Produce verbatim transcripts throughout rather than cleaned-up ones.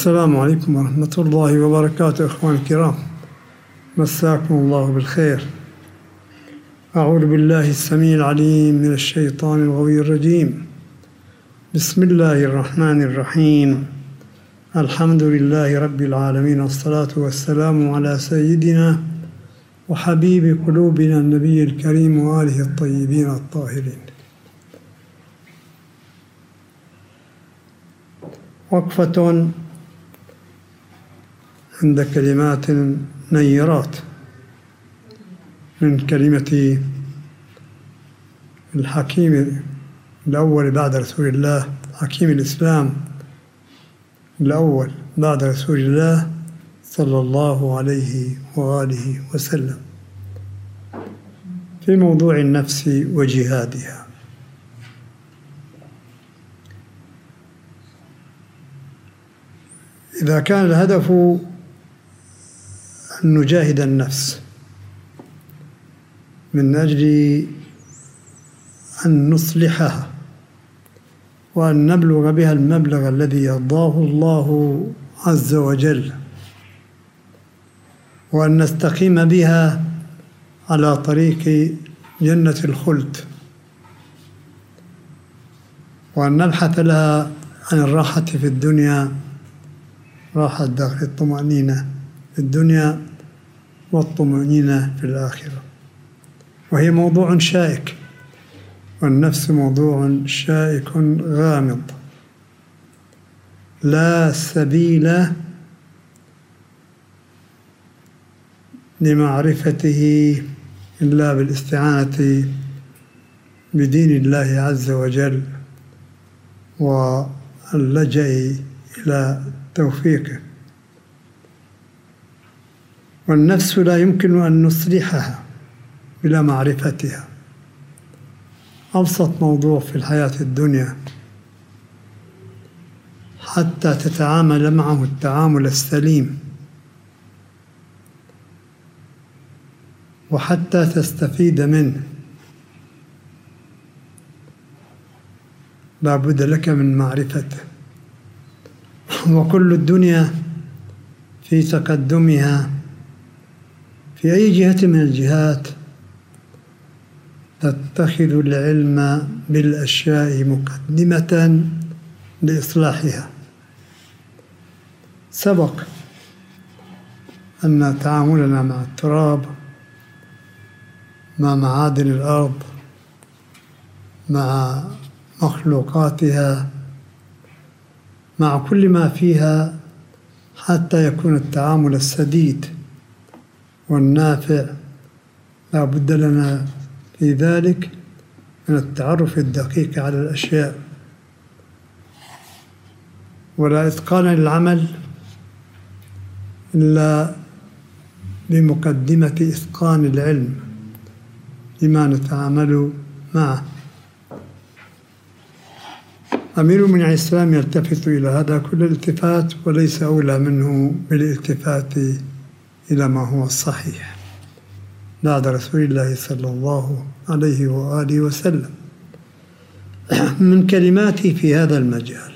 السلام عليكم ورحمة الله وبركاته. إخواني الكرام، مساكم الله بالخير. أعوذ بالله السميع العليم من الشيطان الغوي الرجيم. بسم الله الرحمن الرحيم. الحمد لله رب العالمين، والصلاة والسلام على سيدنا وحبيب قلوبنا النبي الكريم وآله الطيبين الطاهرين. وقفة عند كلمات نيرات من كلمة الحكيم الأول بعد رسول الله، حكيم الإسلام الأول بعد رسول الله صلى الله عليه وآله وسلم في موضوع النفس وجهادها. إذا كان الهدف أن نجاهد النفس من أجل أن نصلحها وأن نبلغ بها المبلغ الذي يرضاه الله عز وجل، وأن نستقيم بها على طريق جنة الخلد، وأن نبحث لها عن الراحة في الدنيا، راحة داخل الطمأنينة في الدنيا والطمأنينة في الآخرة. وهي موضوع شائك، والنفس موضوع شائك غامض لا سبيل لمعرفته إلا بالاستعانة بدين الله عز وجل واللجأ إلى توفيقه. والنفس لا يمكن أن نصلحها بلا معرفتها. أبسط موضوع في الحياة الدنيا حتى تتعامل معه التعامل السليم، وحتى تستفيد منه، لا بد لك من معرفته. وكل الدنيا في تقدمها في أي جهة من الجهات تتخذ العلم بالأشياء مقدمة لإصلاحها. سبق أن تعاملنا مع التراب، مع معادن الأرض، مع مخلوقاتها، مع كل ما فيها، حتى يكون التعامل السديد والنافع، لا بد لنا في ذلك من التعرف الدقيق على الأشياء. ولا إتقان للعمل إلا بمقدمة إتقان العلم لما نتعامل معه. أمير من الإسلام يلتفت إلى هذا كل الالتفات، وليس أولى منه بالالتفات إلى ما هو الصحيح بعد رسول الله صلى الله عليه وآله وسلم. من كلماتي في هذا المجال: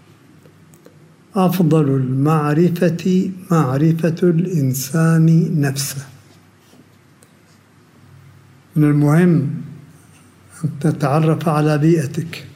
أفضل المعرفة معرفة الإنسان نفسه. من المهم أن تتعرف على بيئتك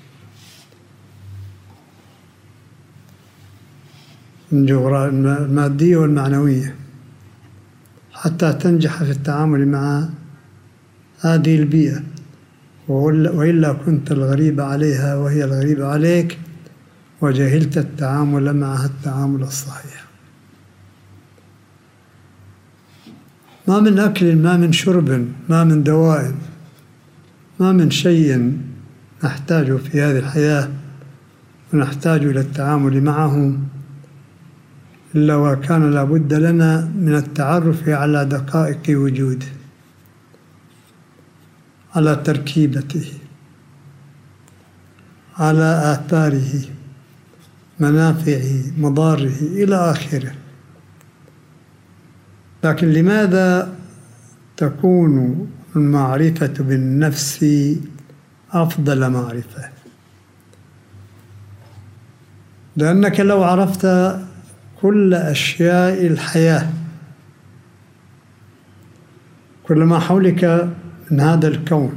المادية والمعنوية حتى تنجح في التعامل مع هذه البيئة، وإلا كنت الغريب عليها وهي الغريبة عليك، وجهلت التعامل معها التعامل الصحيح. ما من أكل، ما من شرب، ما من دواء، ما من شيء نحتاجه في هذه الحياة ونحتاج إلى التعامل معه إلا وكان لابد لنا من التعرف على دقائق وجوده، على تركيبته، على آثاره، منافعه، مضاره، إلى آخره. لكن لماذا تكون المعرفة بالنفس أفضل معرفة؟ لأنك لو عرفت كل أشياء الحياة، كل ما حولك من هذا الكون،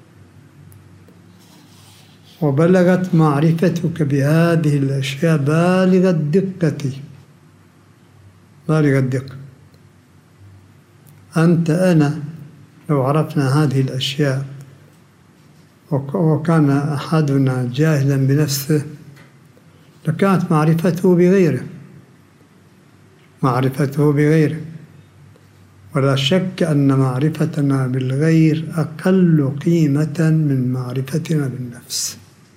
وبلغت معرفتك بهذه الأشياء بالغ الدقة، بالغ الدقة. أنت أنا لو عرفنا هذه الأشياء وكان أحدنا جاهلا بنفسه لكانت معرفته بغيره، معرفته بغيره. ولا شك أن معرفتنا بالغير أقل قيمة من معرفتنا بالنفس،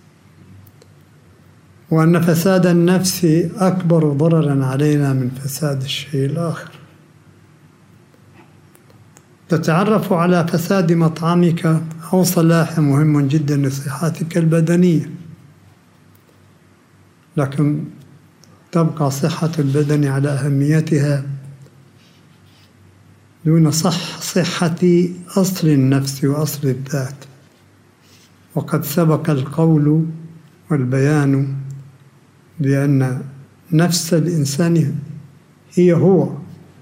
وأن فساد النفس أكبر ضررا علينا من فساد الشيء الآخر. تتعرف على فساد مطعمك أو صلاح مهم جدا لصحتك البدنية، لكن تبقى صحة البدن على أهميتها دون صح صحة أصل النفس وأصل الذات. وقد سبق القول والبيان بأن نفس الإنسان هي هو،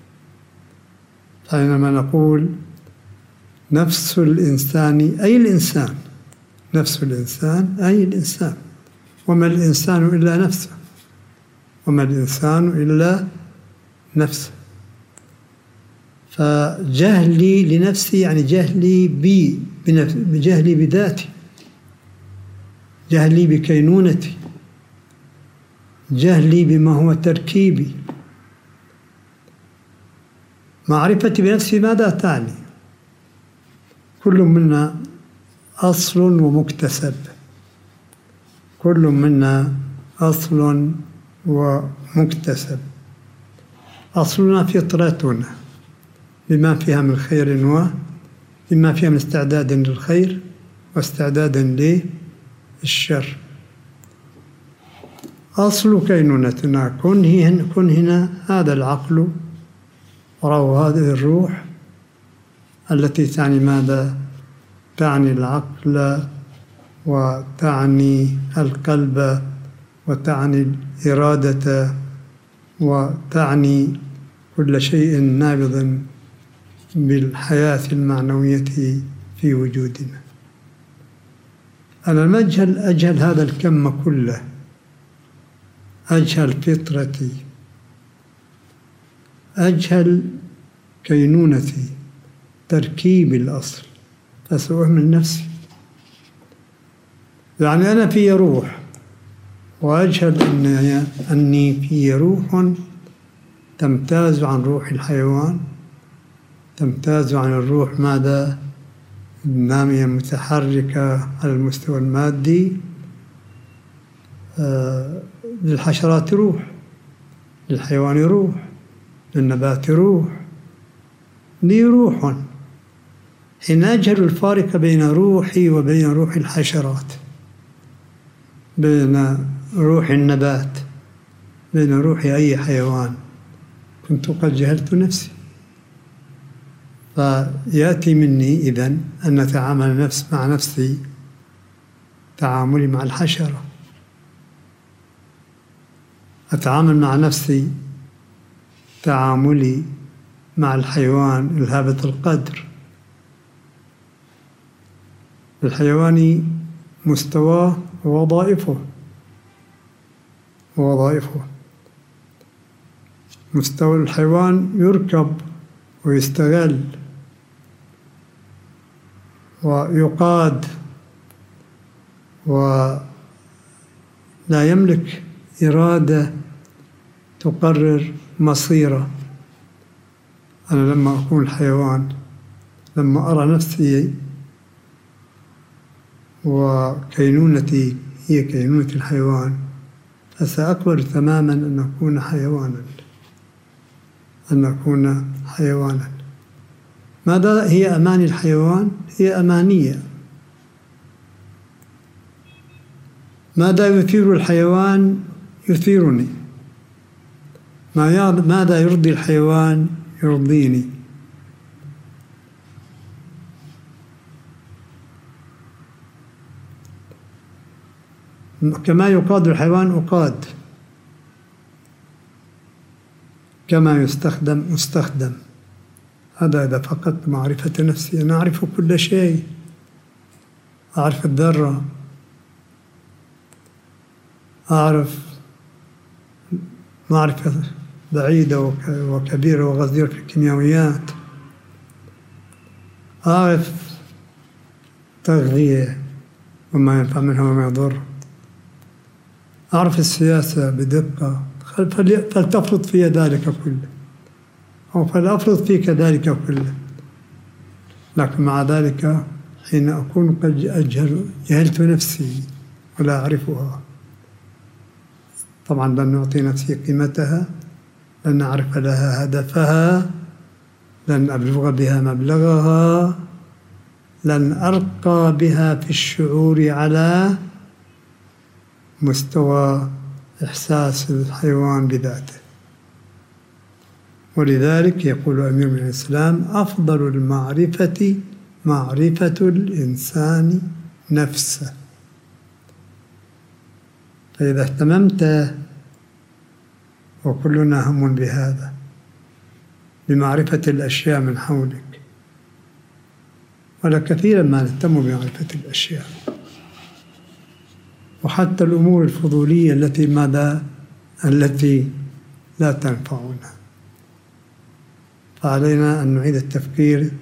فإنما نقول نفس الإنسان أي الإنسان، نفس الإنسان أي الإنسان، وما الإنسان إلا نفسه، وما الإنسان إلا نفسه. فجهلي لنفسي يعني جهلي بي، بجهلي بذاتي، جهلي بكينونتي، جهلي بما هو تركيبي. معرفتي بنفسي ماذا تعني؟ كل منا أصل ومكتسب، كل منا أصل ومكتسب. أصلنا فطرتنا بما فيها من خير وبما فيها من استعداد للخير واستعداد للشر. أصل كينونتنا كن هنا هذا العقل وراء هذه الروح التي تعني ماذا؟ تعني العقل وتعني القلب وتعني الإرادة وتعني كل شيء نابض بالحياة المعنوية في وجودنا. أنا المجهل أجهل هذا الكم كله، أجهل فطرتي، أجهل كينونتي، تركيب الأصل، فسأهمل نفسي. يعني أنا في روح وأجهل أن أني في روح تمتاز عن روح الحيوان، تمتاز عن الروح ماذا؟ النامية المتحركة على المستوى المادي. آه للحشرات روح، للحيوان روح، للنبات روح، لي روح. حين أجهل الفارق بين روحي وبين روح الحشرات، بين روح النبات، بين روح أي حيوان، كنت قد جهلت نفسي. فيأتي مني إذن أن أتعامل نفس مع نفسي تعاملي مع الحشرة، أتعامل مع نفسي تعاملي مع الحيوان الهابط القدر. الحيوان مستواه ووظائفه ووظائفه مستوى الحيوان يركب ويستغل ويقاد ولا يملك إرادة تقرر مصيره. أنا لما أكون الحيوان، لما أرى نفسي وكينونتي هي كينونة الحيوان، فسأقبل تماما أن أكون حيوانا، أن أكون حيوانا. ماذا هي أماني الحيوان؟ هي أمانية. ماذا يثير الحيوان؟ يثيرني. ماذا يرضي الحيوان؟ يرضيني. كما يقاد الحيوان أقاد. كما يستخدم مستخدم. هذا إذا فقدت معرفة نفسي. أنا أعرف كل شيء، أعرف الذرة، أعرف معرفة بعيدة وكبيرة وغزيرة في الكيميائيات، أعرف تغذية وما ينفع منها وما يضر، أعرف السياسة بدقة، فلتفرض في ذلك كله أو فلأفرض فيك ذلك كله. لكن مع ذلك حين أكون قد أجهل جهلت نفسي ولا أعرفها، طبعا لن نعطي نفسي قيمتها، لن نعرف لها هدفها، لن أبلغ بها مبلغها، لن أرقى بها في الشعور على مستوى إحساس الحيوان بذاته. ولذلك يقول أمير من الإسلام: أفضل المعرفة معرفة الإنسان نفسه. فإذا اهتممت، وكلنا هم بهذا، بمعرفة الأشياء من حولك، ولا كثيرا ما نهتم بمعرفة الأشياء، وحتى الأمور الفضولية التي ماذا التي لا تنفعنا. فعلينا أن نعيد التفكير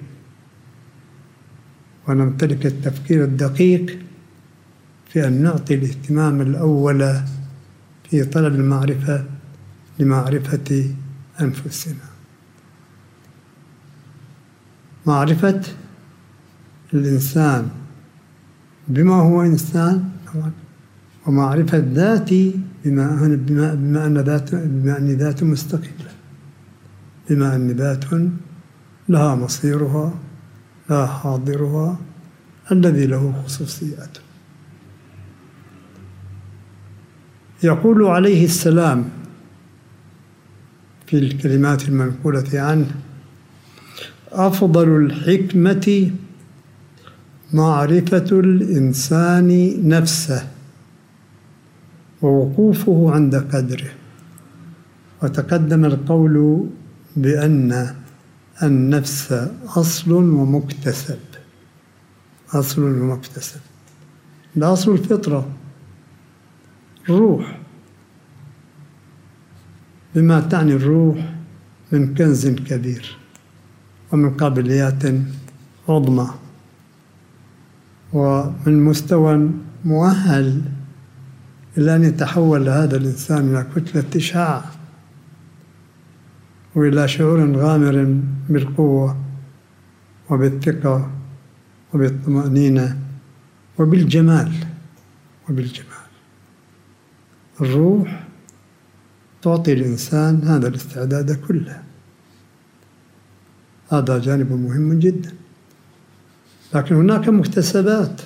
ونمتلك التفكير الدقيق في أن نعطي الاهتمام الأول في طلب المعرفة لمعرفة أنفسنا. معرفة الإنسان بما هو إنسان، ومعرفة ذاتي بما أن بما بما أن ذات بما أني ذات مستقلة، بما أني ذات لها مصيرها، لها حاضرها الذي له خصوصيات. يقول عليه السلام في الكلمات المنقولة عنه: أفضل الحكمة معرفة الإنسان نفسه ووقوفه عند قدره. وتقدم القول بأن النفس أصل ومكتسب. أصل ومكتسب. الأصل الفطرة، الروح، بما تعني الروح من كنز كبير ومن قابليات عظمى ومن مستوى مؤهل إلى أن يتحول هذا الإنسان إلى كتلة إشعاع وإلى شعور غامر بالقوة وبالثقة وبالطمأنينة وبالجمال وبالجمال. الروح تعطي الإنسان هذا الاستعداد كله. هذا جانب مهم جدا. لكن هناك مكتسبات.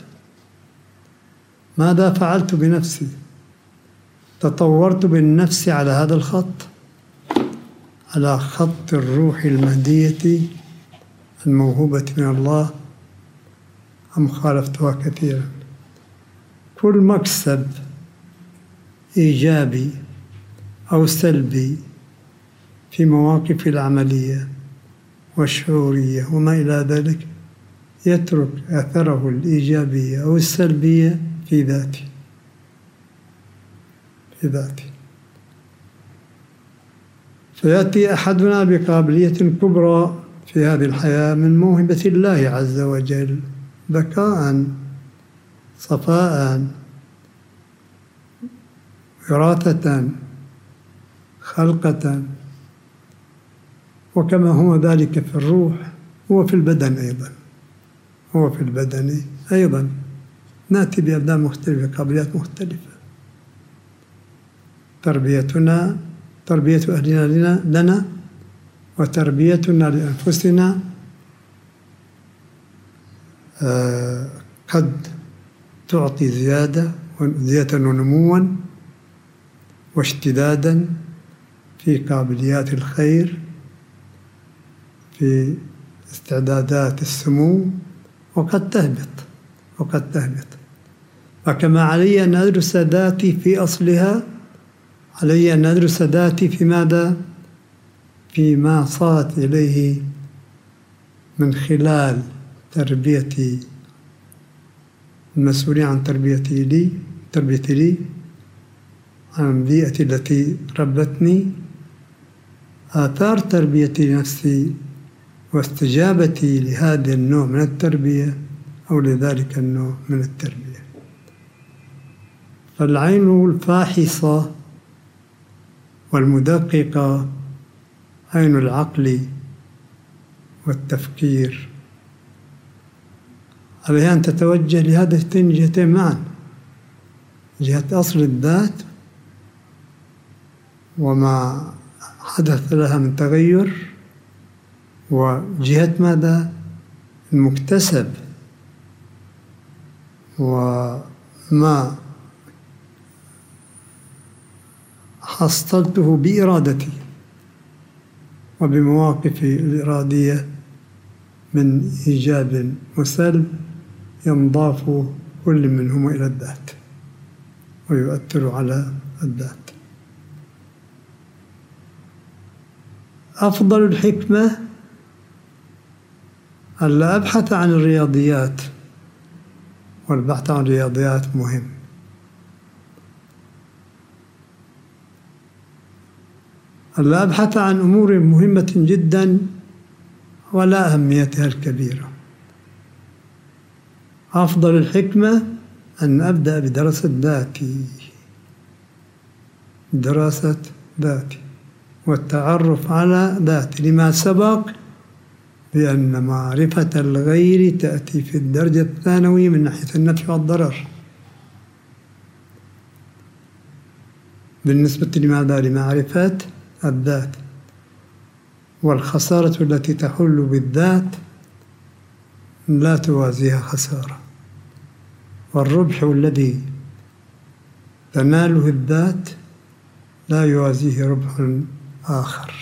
ماذا فعلت بنفسي؟ تطورت بالنفس على هذا الخط، على خط الروح المهدية الموهوبة من الله، أم خالفتها كثيرا؟ كل مكسب إيجابي أو سلبي في مواقف العملية والشعورية وما إلى ذلك يترك أثره الإيجابية أو السلبية في ذاته في ذاته فيأتي أحدنا بقابلية كبرى في هذه الحياة من موهبة الله عز وجل، ذكاء، صفاء، وراثة، خلقة، وكما هو ذلك في الروح هو في البدن أيضا هو في البدن أيضا نأتي بأبدان مختلفة، قابليات مختلفة. تربيتنا تربية أهلنا لنا, لنا وتربيتنا لأنفسنا آه قد تعطي زيادة زيادة ونموا واشتدادا في قابليات الخير، في استعدادات السمو، وقد تهبط وقد تهبط. فكما علي أن أدرس ذاتي في أصلها، علي أن أدرس ذاتي في ماذا؟ فيما صارت إليه من خلال تربيتي، المسؤولين عن تربيتي لي تربيتي لي عن البيئة التي ربتني، آثار تربيتي لنفسي واستجابتي لهذا النوع من التربية أو لذلك النوع من التربية. فالعين الفاحصة والمدققة عين العقل والتفكير، عليها أن تتوجه لهاتين الجهتين معا، جهة أصل الذات وما حدث لها من تغير، وجهة ماذا؟ المكتسب وما حصلته بإرادتي وبمواقفي الإرادية من إيجاب وسلب ينضاف كل منهما إلى الذات ويؤثر على الذات. أفضل الحكمة ألا أبحث عن الرياضيات، والبحث عن الرياضيات مهم، ألا أبحث عن أمور مهمة جدا ولا أهميتها الكبيرة. أفضل الحكمة أن أبدأ بدراسة ذاتي دراسة ذاتي والتعرف على ذاتي، لما سبق بأن معرفة الغير تأتي في الدرجة الثانوية من ناحية النفع والضرر. بالنسبة لماذا؟ لمعرفة الذات، والخسارة التي تحل بالذات لا توازيها خسارة، والربح الذي تناله الذات لا يوازيه ربح آخر.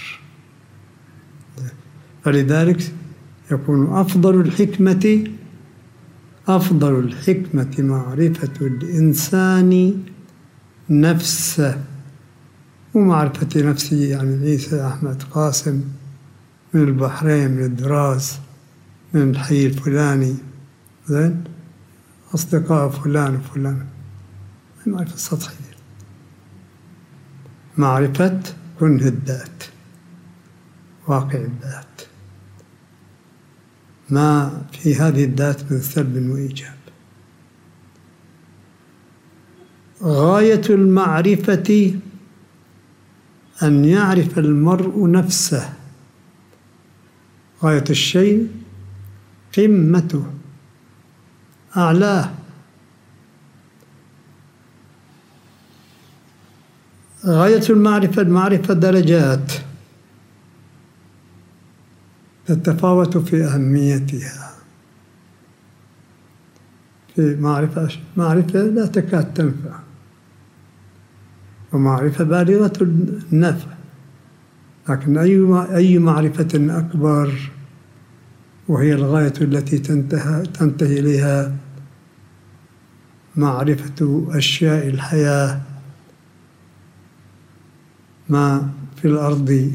فلذلك يكون أفضل الحكمة أفضل الحكمة معرفة الإنسان نفسه، ومعرفة نفسي يعني عيسى أحمد قاسم من البحرين، من الدراس، من الحي الفلاني، زين أصدقاء فلان وفلان، معرفة سطحية. معرفة كنه الذات، واقع الذات، ما في هذه الذات من سلب وإيجاب. غاية المعرفة أن يعرف المرء نفسه، غاية الشيء قمته أعلاه. غاية المعرفة المعرفة درجات تتفاوت في أهميتها. في معرفة معرفة لا تكاد تنفع، ومعرفة بالغة النفع، لكن أي أي معرفة أكبر، وهي الغاية التي تنتهي تنتهي إليها معرفة أشياء الحياة، ما في الأرض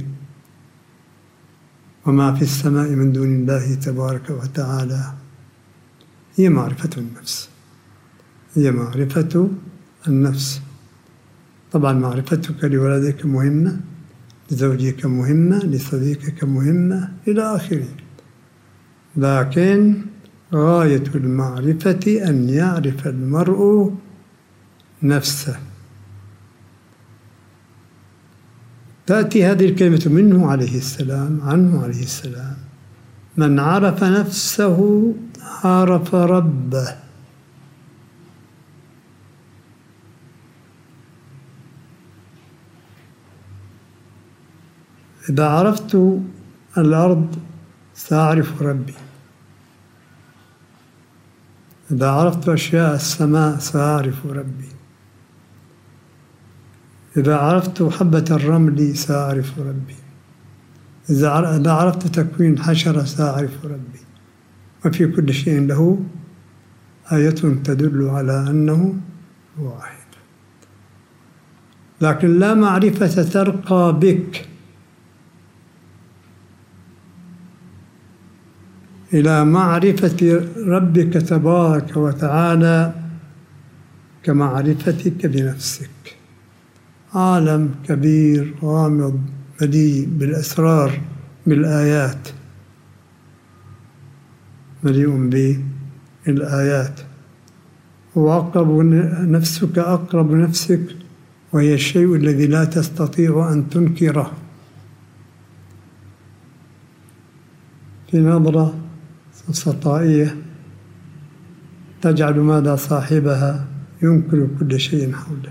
وما في السماء من دون الله تبارك وتعالى، هي معرفة النفس، هي معرفة النفس. طبعا معرفتك لولدك مهمة، لزوجك مهمة، لصديقك مهمة، إلى آخره، لكن غاية المعرفة أن يعرف المرء نفسه. تأتي هذه الكلمة منه عليه السلام، عنه عليه السلام: من عرف نفسه عرف ربه. إذا عرفت الأرض سأعرف ربي، إذا عرفت أشياء السماء سأعرف ربي، إذا عرفت حبة الرمل سأعرف ربي، إذا عرفت تكوين حشرة سأعرف ربي. وفي كل شيء له آية تدل على أنه واحد. لكن لا معرفة ترقى بك إلى معرفة ربك تبارك وتعالى كمعرفتك بنفسك. عالم كبير غامض مليء بالأسرار بالآيات، مليء بالآيات. وأقرب نفسك أقرب نفسك، وهي الشيء الذي لا تستطيع أن تنكره. في نظرة سطائية تجعل ماذا صاحبها ينكر كل شيء حوله.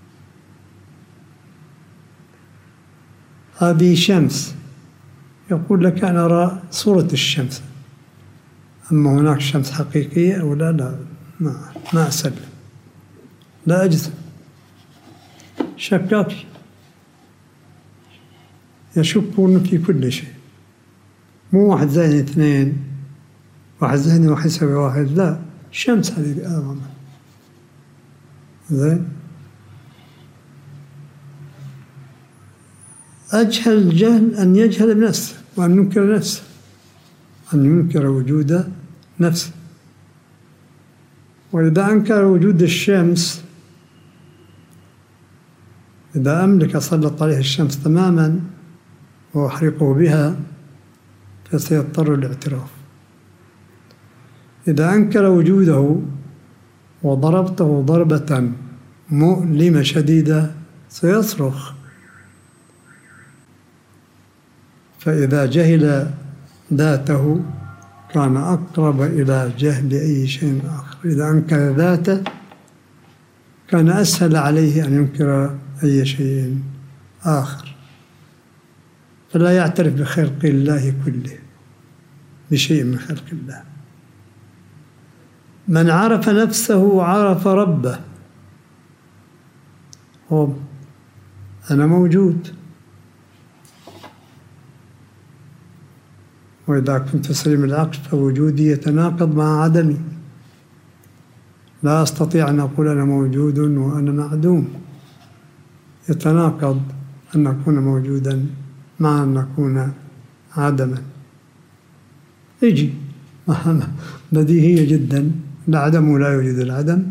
هذه شمس، يقول لك أنا أرى صورة الشمس، أما هناك شمس حقيقية أو لا لا ما ما أسلم، لا أجزم، شكاكي يشكون في كل شيء. مو واحد زائد اثنين، واحد زائد واحد يساوي واحد، لا، الشمس هذه أمامه. زين، أجهل الجهل أن يجهل بنفسه وأن ينكر نفسه، أن ينكر وجود نفسه. وإذا أنكر وجود الشمس، إذا أملك أسلط عليه الشمس تماما وأحرقه بها فسيضطر الاعتراف. إذا أنكر وجوده وضربته ضربة مؤلمة شديدة سيصرخ. فإذا جهل ذاته كان أقرب إلى جهل أي شيء آخر. إذا أنكر ذاته كان أسهل عليه أن ينكر أي شيء آخر. فلا يعترف بخلق الله كله، بشيء من خلق الله. من عرف نفسه عرف ربه. هو أنا موجود، وإذا كنت سليم العقل فوجودي يتناقض مع عدمي. لا أستطيع أن أقول أنا موجود وأنا معدوم. يتناقض أن نكون موجودا مع أن نكون عدما. يجي بديهية جدا، العدم لا يوجد العدم،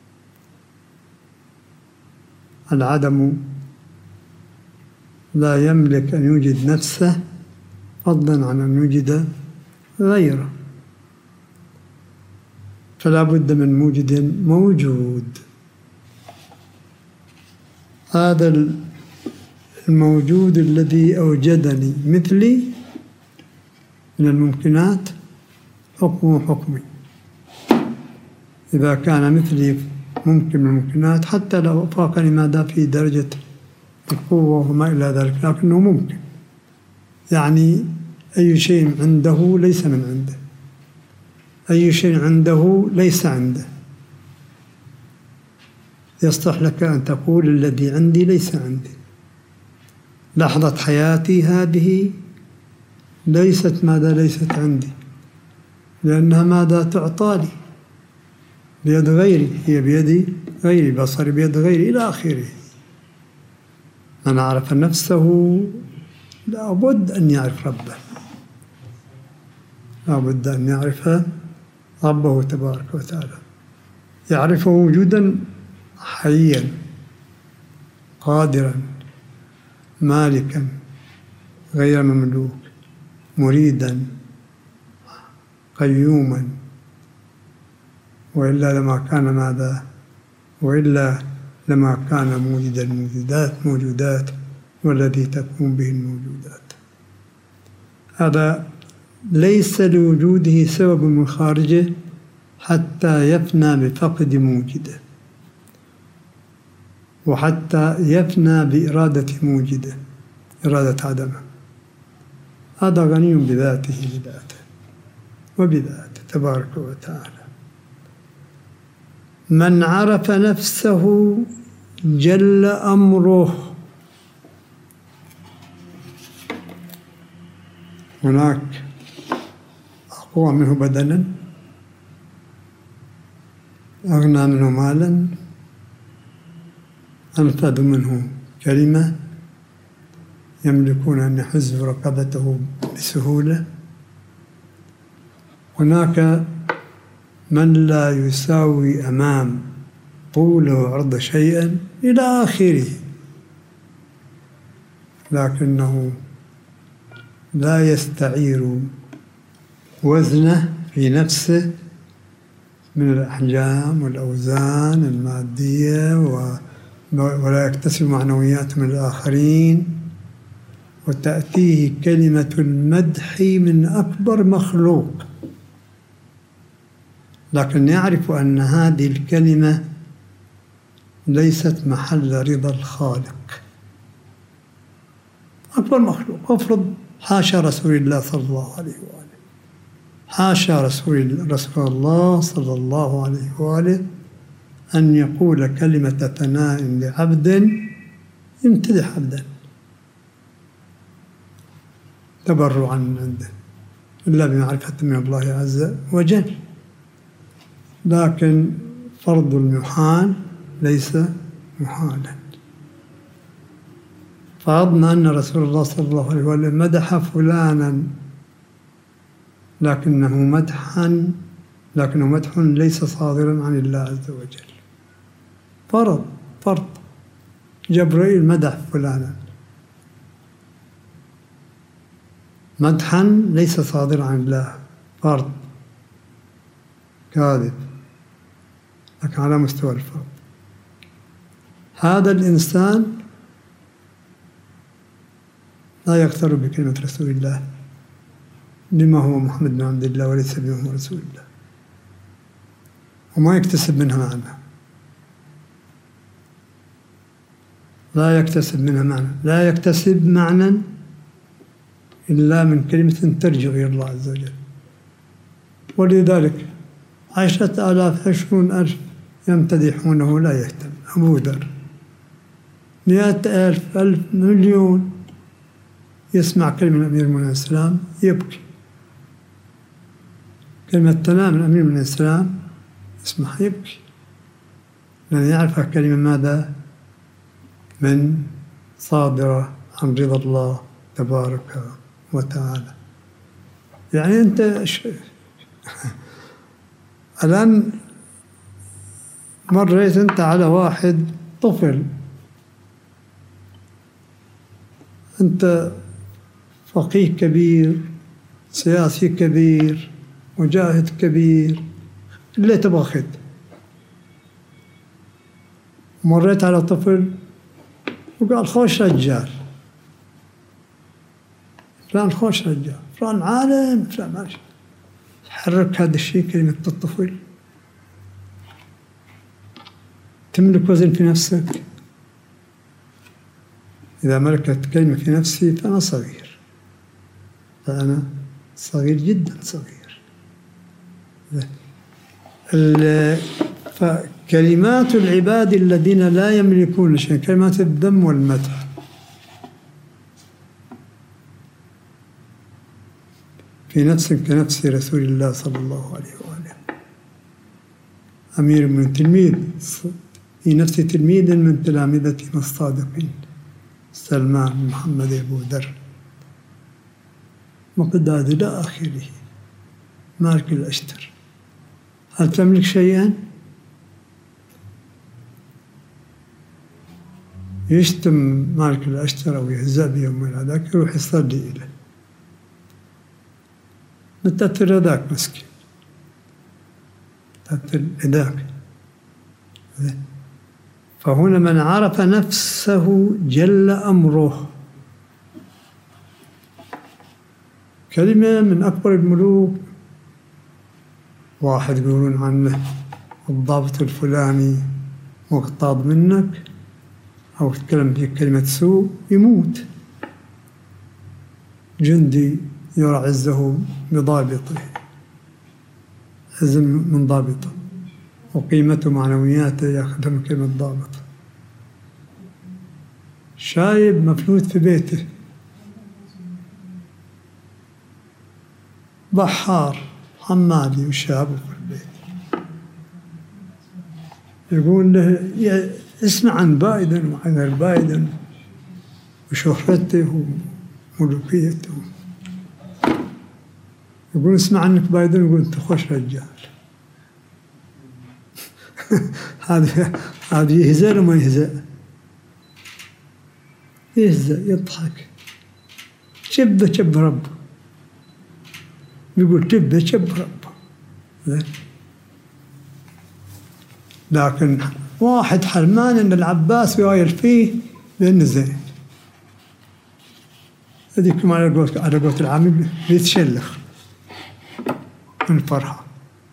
العدم لا يملك أن يوجد نفسه فضلا عن أن يوجد غيره. فلا بد من موجد موجود. هذا الموجود الذي أوجدني مثلي من الممكنات حكمه حكمي. إذا كان مثلي ممكن من الممكنات حتى لو فاقني ماذا في درجة القوة وما إلى ذلك، لكنه ممكن. يعني أي شيء عنده ليس من عنده، أي شيء عنده ليس عنده. يصلح لك أن تقول الذي عندي ليس عندي. لحظة حياتي هذه ليست ماذا ليست عندي، لأنها ماذا تعطى لي بيد غيري، هي بيد غيري، بصري بيد غيري إلى آخره. من عرف نفسه لابد أن يعرف ربه، لابد أن يعرف ربه تبارك وتعالى، يعرفه وجودا حيا قادرا مالكا غير مملوك مريدا قيوما. وإلا لما كان ماذا وإلا لما كان موجد الموجودات موجودات والذي تكون به الموجودات. هذا ليس لوجوده سبب من خارجه حتى يفنى بفقد موجده، وحتى يفنى بإرادة موجده، إرادة عدمه. هذا غني بذاته لذاته وبذاته تبارك وتعالى. من عرف نفسه جل أمره. هناك أقوى منه بدنا، أغنى منه مالا، أنفذ منه كلمة، يملكون أن يحزوا رقبته بسهولة. هناك من لا يساوي أمام طوله وعرضه شيئا إلى آخره، لكنه لا يستعير وزنه في نفسه من الأحجام والأوزان المادية، ولا يكتسب معنويات من الآخرين، وتأتيه كلمة المدح من أكبر مخلوق، لكن يعرف أن هذه الكلمة ليست محل رضا الخالق. أكبر مخلوق، أفرض حاشا رسول الله صلى الله عليه وآله، حاشا رسول رسول الله صلى الله عليه وآله أن يقول كلمة ثناء لعبد يمتدح عبدا تبرعا من عنده إلا بمعرفة من الله عز وجل. لكن فرض المحال ليس محالا. فرضنا أن رسول الله صلى الله عليه وسلم مدح فلانا، لكنه مدحا لكنه مدح ليس صادرا عن الله عز وجل. فرض فرض جبريل مدح فلانا مدحا ليس صادرا عن الله، فرض كاذب، لكن على مستوى الفرض. هذا الإنسان لا يغتر بكلمة رسول الله لما هو محمد بن عبد الله وليس بما هو رسول الله، وما يكتسب منها معنى، لا يكتسب منها معنى لا يكتسب معنى إلا من كلمة ترجع إلى الله عز وجل. ولذلك عشرة آلاف عشرون ألف يمتدحونه لا يهتم. أبو ذر مئة ألف ألف مليون يسمع كلمة من أمير المؤمنين السلام يبكي، كلمة ثناء من أمير المؤمنين السلام يسمع يبكي، لأن يعرف كلمة ماذا؟ من صادرة عن رضا الله تبارك وتعالى. يعني أنت ش... الآن مريت أنت على واحد طفل، أنت فقيه كبير، سياسي كبير، مجاهد كبير، اللي تبغى خذ. مريت على طفل وقال خوش رجال، فلان خوش رجال، فلان عالم، فلان ماشي. حرك هذا الشيء كلمة الطفل، تملك وزن في نفسك. إذا ملكت كلمة في نفسي فأنا صغير، فأنا صغير جدا صغير. فكلمات العباد الذين لا يملكون شيء، كلمات الذم والمدح، في نفس كنفس رسول الله صلى الله عليه وآله. أمير من تلميذ في نفس تلميذ من تلامذتنا الصادقين، سلمان محمد أبو ذر مقداد إلى آخره. مالك الأشتر، هل تملك شيئا؟ يشتم مالك الأشتر أو يهزأ بيوم هذاك يروح يصلي إليه، متأثر ذاك مسكين، متأثر ذاك. فهنا من عرف نفسه جل أمره. كلمة من أكبر الملوك، واحد يقولون عنه الضابط الفلاني مغتاظ منك أو تتكلم في كلمة سوء يموت. جندي يرى عزه بضابطه، عز من ضابطه، وقيمته معنوياته يأخذها من كلمة ضابط. شايب مفلوت في بيته، بحار حمالي وشابه في البيت، يقول له اسمع عن بايدن وعن غير بايدن وشهرته وملوكيته، يقول اسمع عنك بايدن، يقول أنت خوش رجال. هذا هذا يهزأ ولا ما يهزأ؟ يهزأ يضحك. شبه شبه ربه، يقول شبه شبه ربه. لكن واحد حرمان ان العباس يوايل فيه لانه زين، هذيك ما على قولت على قولت العامل بيتشلخ من الفرحة.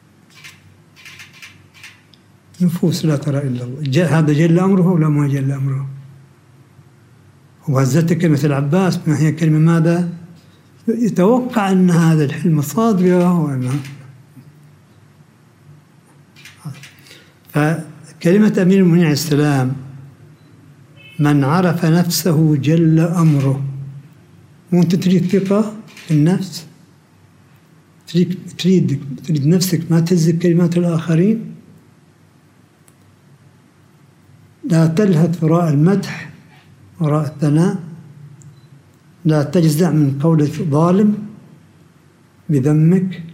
نفوس لا ترى الا الله. هذا جل امره ولا ما جل امره؟ وهزت كلمة العباس، ما هي كلمة ماذا؟ يتوقع ان هذا الحلم صادقة وانها. فكلمة أمير المؤمنين عليه السلام: من عرف نفسه جل أمره. وأنت تريد ثقة في النفس، تريد تريد تريد نفسك ما تهز كلمات الآخرين، لا تلهث وراء المدح وراء الثناء، لا تجزع من قول ظالم بذمك.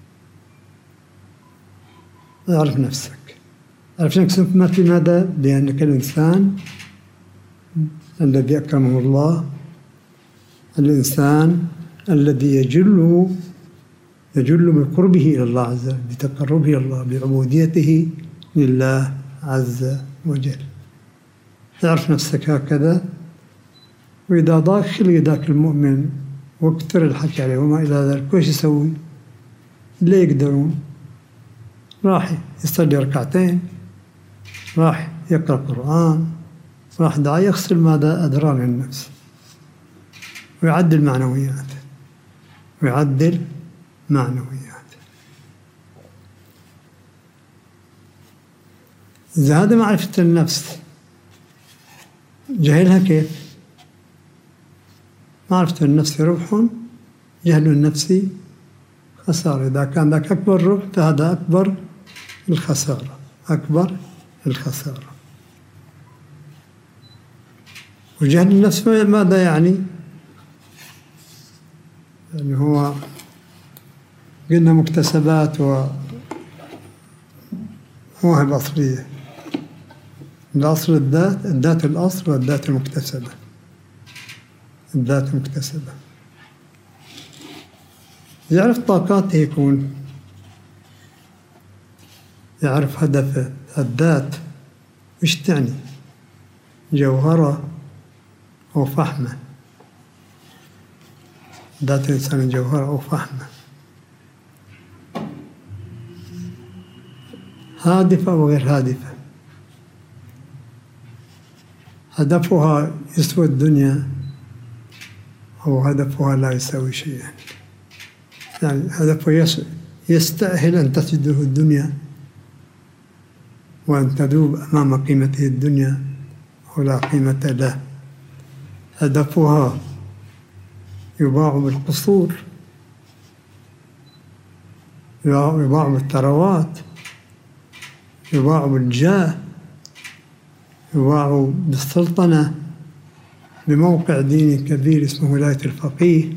اعرف نفسك، اعرف نفسك ما في ماذا؟ لأنك الإنسان الذي أكرمه الله، الإنسان الذي يجل يجل بقربه إلى الله عز وجل، بتقربه إلى الله، بعبوديته لله عز وجل. تعرف نفسك هكذا، وإذا ضاق خلق ذاك المؤمن واكثر الحكي عليه وما إلى ذلك، وش يسوي؟ لا يقدرون. راح يصلي ركعتين، راح يقرأ قرآن، راح دعا يغسل ماذا؟ أدران النفس، ويعدل معنويات، ويعدل معنويات. إذا هذا معرفة النفس جهلها كيف؟ معرفة النفس ربح، جهل النفس خسارة. إذا كان ذاك أكبر ربح فهذا أكبر الخسارة، أكبر الخسارة. وجهل النفس ماذا يعني؟ يعني هو قلنا مكتسبات ومواهب أصلية. الأصل الذات، الذات الأصل والذات المكتسبة. الذات المكتسبة يعرف طاقاته، يكون يعرف هدفه. الذات وش تعني؟ جوهرة أو فحمة؟ ذات الإنسان جوهرة أو فحمة، هادفة وغير هادفة. هدفها يسوى الدنيا أو هدفها لا يساوي شيئا. يعني هدفه يستأهل أن تسجده الدنيا وأن تذوب أمام قيمته الدنيا ولا قيمة له. هدفها يباع بالقصور، يباع بالثروات، يباع بالجاه، يباع بالسلطنة، بموقع ديني كبير اسمه ولاية الفقيه.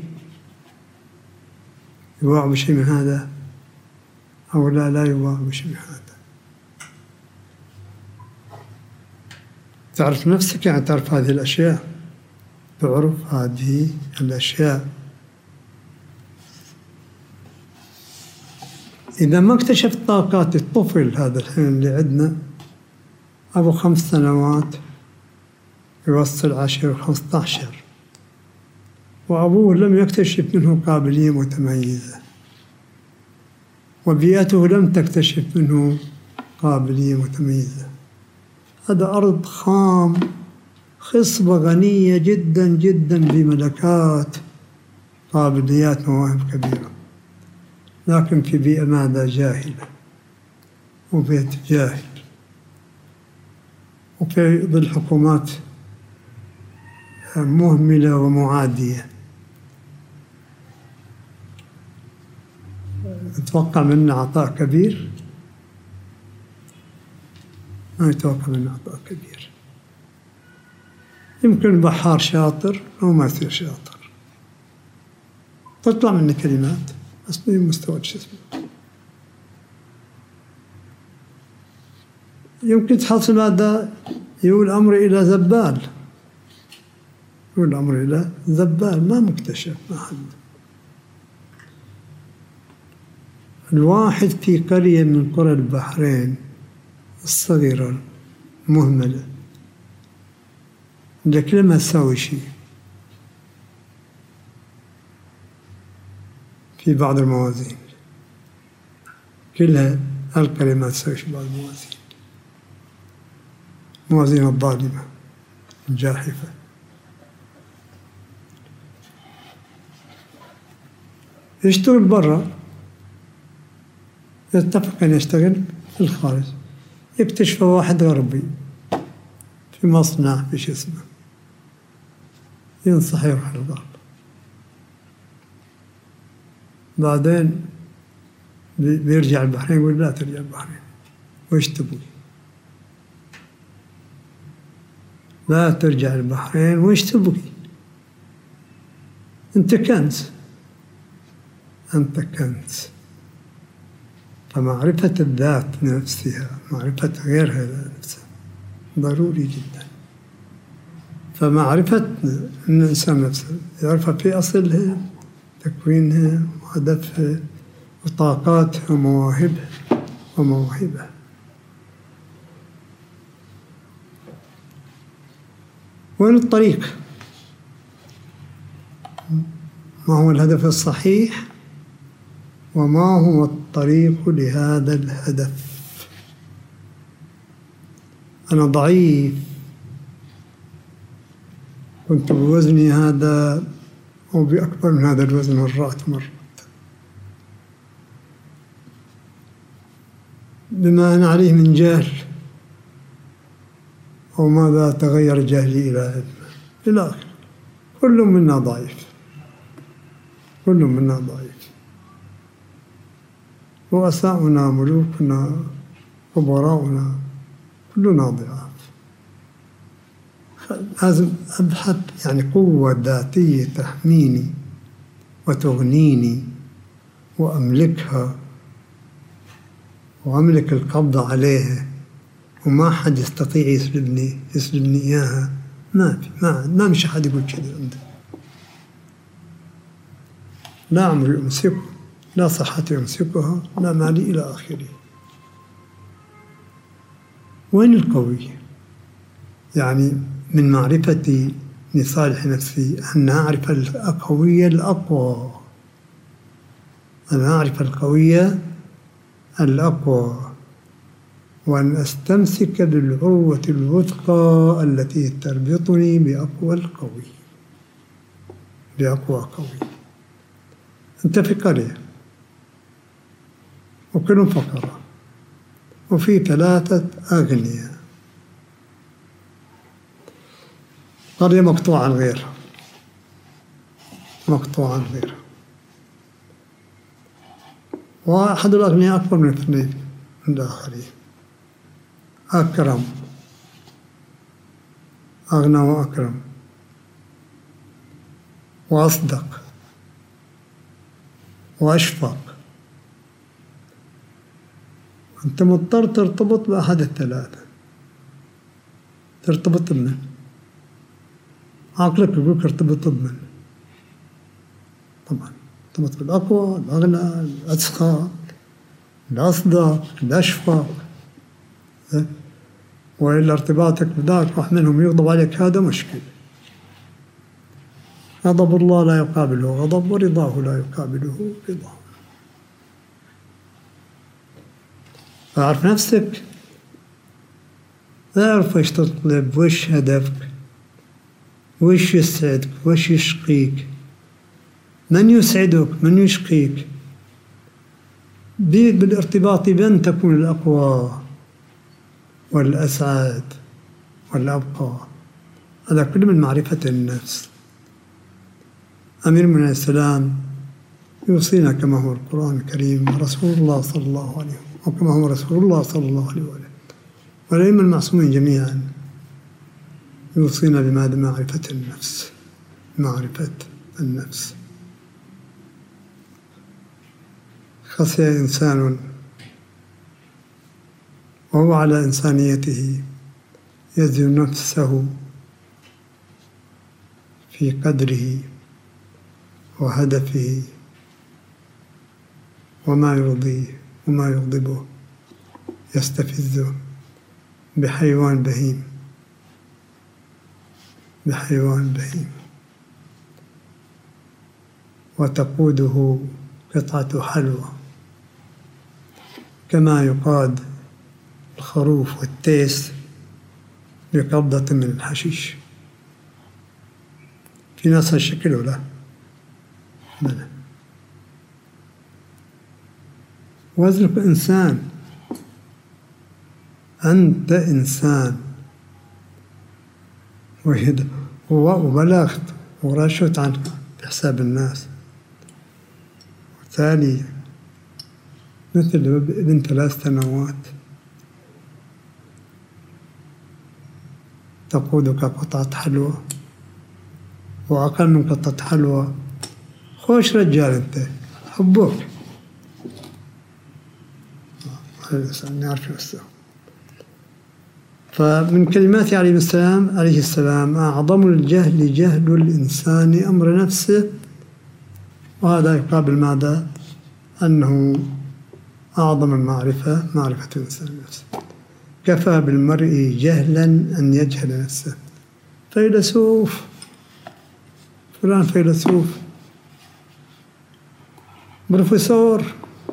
يباع بشيء من هذا أو لا لا يباع بشيء من هذا. تعرف نفسك يعني تعرف هذه الأشياء، تعرف هذه الأشياء. إذا ما اكتشفت طاقات الطفل هذا الحين اللي عندنا أبو خمس سنوات يوصل عشر وخمسة عشر، وأبوه لم يكتشف منه قابلية متميزة، وبيئته لم تكتشف منه قابلية متميزة. هذا أرض خام، خصبة غنية جدا جدا بملكات، قابليات، مواهب كبيرة، لكن في بيئة ماذا؟ جاهلة، وبيت جاهل، وفي ظل حكومات مهملة ومعادية. أتوقع منا عطاء كبير؟ ما يتوقع منا عطاء كبير. يمكن بحار شاطر أو ما يصير شاطر، تطلع منه كلمات بس من مستوى شو اسمه. يمكن تحصل هذا يقول الأمر إلى زبال، يقول الأمر إلى زبال ما مكتشف ما حد. الواحد في قرية من قرى البحرين الصغيرة مهملة لكن ما تساوي شيء في بعض الموازين، كلها هالقرية ما تساوي شيء بعض الموازين، موازين الظالمة الجاحفة. يشتغل برا، يتفق أن يشتغل في الخارج، يكتشف واحد غربي في مصنع في شو اسمه، ينصح يروح الغرب. بعدين بيرجع البحرين يقول لا ترجع البحرين، وش تبغي؟ لا ترجع البحرين وش تبغي؟ أنت كنز، أنت كنز. فمعرفة الذات نفسها، معرفة غيرها نفسها ضروري جدا. فمعرفة الإنسان نفسه يعرفها في أصلها، تكوينها وهدفها وطاقاتها ومواهبها ومواهبها. وين الطريق؟ ما هو الهدف الصحيح وما هو الطريق لهذا الهدف؟ أنا ضعيف، كنت بوزني هذا أو بأكبر من هذا الوزن مرات مرات، بما أنا عليه من جهل أو ماذا تغير جهلي إلى علم إلى آخره. كل منا ضعيف، كل منا ضعيف. رؤساؤنا ملوكنا كبراؤنا كلنا ضعاف. لازم أبحث يعني قوة ذاتية تحميني وتغنيني وأملكها وأملك القبضة عليها وما حد يستطيع يسلبني يسلبني إياها. ما في ما ما مش حد يقول كذا عنده. لا عمري أمسكه، لا صحتي أمسكها، لا مالي إلى آخره. وين القوي؟ يعني من معرفتي لصالح نفسي أن أعرف القوية الأقوى، أن أعرف القوية الأقوى وأن أستمسك بالعروة الوثقى التي تربطني بأقوى القوي، بأقوى قوي. أنت في قرية وكلهم فقراء وفي ثلاثة أغنياء، قرية مقطوعة عن غيرها، مقطوعة عن غيرها، وأحد الأغنياء أكبر من اثنين من الآخرين، أكرم، أغنى وأكرم وأصدق وأشفق. أنت مضطر ترتبط بأحد الثلاثة. ترتبط بمن؟ عقلك يقولك ارتبط بمن؟ طبعا ارتبط بالأقوى، الأغنى، الأسخى، الأصدق، الأشفق. وإلا ارتباطك بذاك راح منهم يغضب عليك، هذا مشكلة. غضب الله لا يقابله غضب، ورضاه لا يقابله رضاه. فاعرف نفسك، اعرف ايش تطلب، وش هدفك، وش يسعدك، وش يشقيك، من يسعدك، من يشقيك. بالارتباط بأن تكون الأقوى والأسعد والأبقى. هذا كله من معرفة النفس. أمير من السلام يوصينا كما هو القرآن الكريم ورسول الله صلى الله عليه وسلم، وكما هو رسول الله صلى الله عليه وسلم والأئمة المعصومين جميعا يوصينا بماذا؟ معرفة النفس، معرفة النفس. خسي إنسان وهو على إنسانيته يزن نفسه في قدره وهدفه وما يرضيه وما يغضبه، يستفزه بحيوان بهيم بحيوان بهيم وتقوده قطعة حلوى كما يقاد الخروف والتيس بقبضة من الحشيش. في ناس هالشكل ولا بلى. وزنك إنسان، أنت إنسان وبلغت ورشت عنك بحساب الناس. وتالي مثل ابن ثلاث سنوات تقودك قطعة حلوى وأقل من قطعة حلوى. خوش رجال أنت، حبوك الإنسان يعرف نفسه. فمن كلمات عليه السلام عليه السلام أعظم الجهل جهل الإنسان أمر نفسه، وهذا يقابل ماذا؟ أنه أعظم المعرفة معرفة الإنسان نفسه. كفى بالمرء جهلا أن يجهل نفسه. فيلسوف فلان فيلسوف، بروفيسور،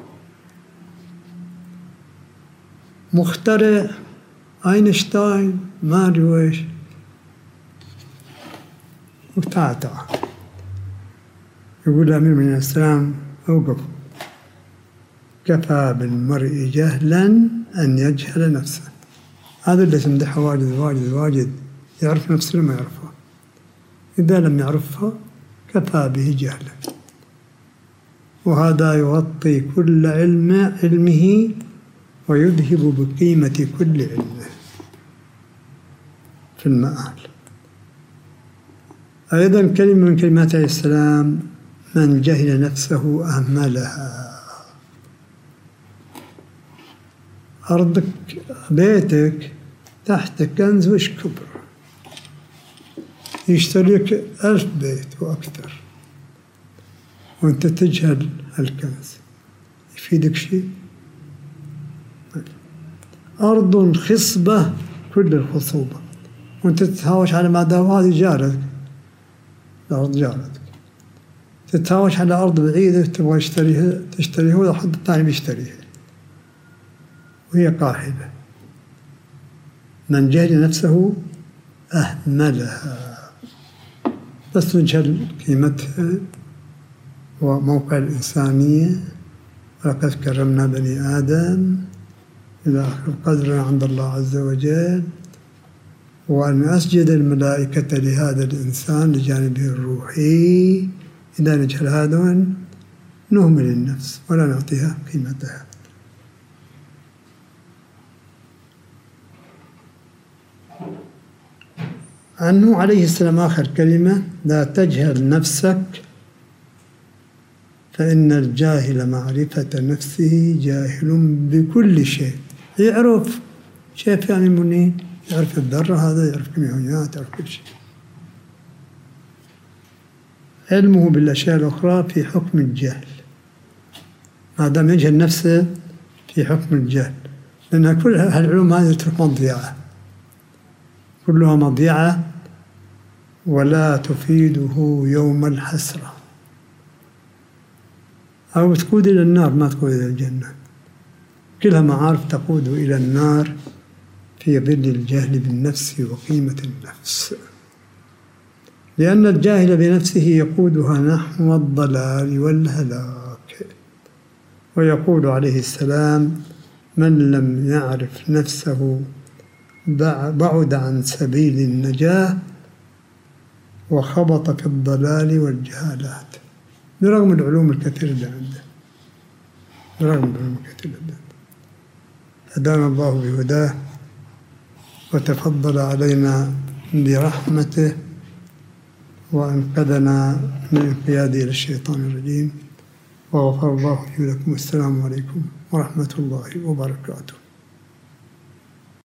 مخترع، أينشتاين، ما أدري ويش، وتعال تعال يقول أمير من الإسلام أوقف، كفى بالمرء جهلا أن يجهل نفسه. هذا اللي يمدحه واجد واجد واجد، يعرف نفسه لما يعرفها. إذا لم يعرفها كفى به جهلا، وهذا يغطي كل علم علمه ويذهب بقيمة كل علمه في المآل. أيضا كلمة من كلمات عليه السلام: من جهل نفسه أهملها. أرضك بيتك تحت كنز وش كبر، يشتريك ألف بيت وأكثر وأنت تجهل الكنز، يفيدك شيء؟ أرض خصبة كل الخصوبة وأنت تتهاوش على ما دام هذه جارتك، الأرض جارتك، تتهاوش على أرض بعيدة تبغى تشتريها تشتريها ولا حد ثاني بيشتريها وهي قاحلة. من جهل نفسه أهملها. بس نجهل قيمتها وموقع الإنسانية، ولقد كرمنا بني آدم إلى آخر القدر عند الله عز وجل، وأن أسجد الملائكة لهذا الإنسان لجانبه الروحي. إذا نجهل هذا نهمل النفس ولا نعطيها قيمتها. عنه عليه السلام آخر كلمة: لا تجهل نفسك فإن الجاهل معرفة نفسه جاهل بكل شيء. يعرف شيء يعني منين؟ يعرف الذرة، هذا يعرف كيميائيات، يعرف كل شيء. علمه بالأشياء الأخرى في حكم الجهل، ما دام يجهل نفسه في حكم الجهل، لأن كل هالعلوم هذه تكون مضيعة، كلها مضيعة ولا تفيده يوم الحسرة، أو تقود إلى النار ما تقود إلى الجنة. كلها معارف تقود إلى النار في ظل الجهل بالنفس وقيمة النفس، لأن الجاهل بنفسه يقودها نحو الضلال والهلاك. ويقول عليه السلام: من لم يعرف نفسه بعد عن سبيل النجاة وخبط في الضلال والجهالات. برغم العلوم الكثيرة اللي عنده، برغم العلوم الكثيرة اللي عنده، هدانا الله بهداه وتفضل علينا برحمته وأنقذنا من الانقياد إلى الشيطان الرجيم. وغفر الله لي ولكم. والسلام عليكم ورحمة الله وبركاته.